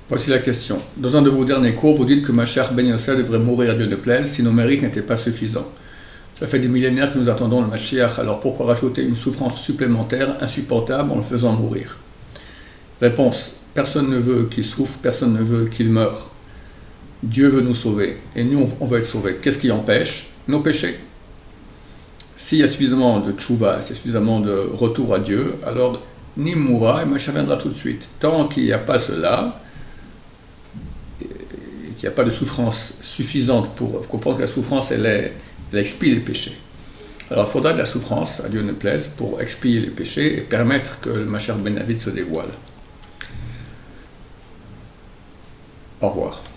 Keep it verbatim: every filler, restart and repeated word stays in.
Voici la question. Dans un de vos derniers cours, vous dites que Mashiach ben Yosef devrait mourir à Dieu ne plaise si nos mérites n'étaient pas suffisants. Ça fait des millénaires que nous attendons le Mashiach, alors pourquoi rajouter une souffrance supplémentaire insupportable en le faisant mourir? Réponse. Personne ne veut qu'il souffre, personne ne veut qu'il meure. Dieu veut nous sauver, et nous on veut être sauvés. Qu'est-ce qui empêche? Nos péchés. S'il y a suffisamment de tchouva, s'il y a suffisamment de retour à Dieu, alors Nim mourra et Mashiach viendra tout de suite. Tant qu'il n'y a pas cela, qu'il n'y a pas de souffrance suffisante pour comprendre que la souffrance, elle, est, elle expie les péchés. Alors il faudra de la souffrance, à Dieu ne plaise, pour expier les péchés et permettre que le Mashiach ben David se dévoile. Au revoir.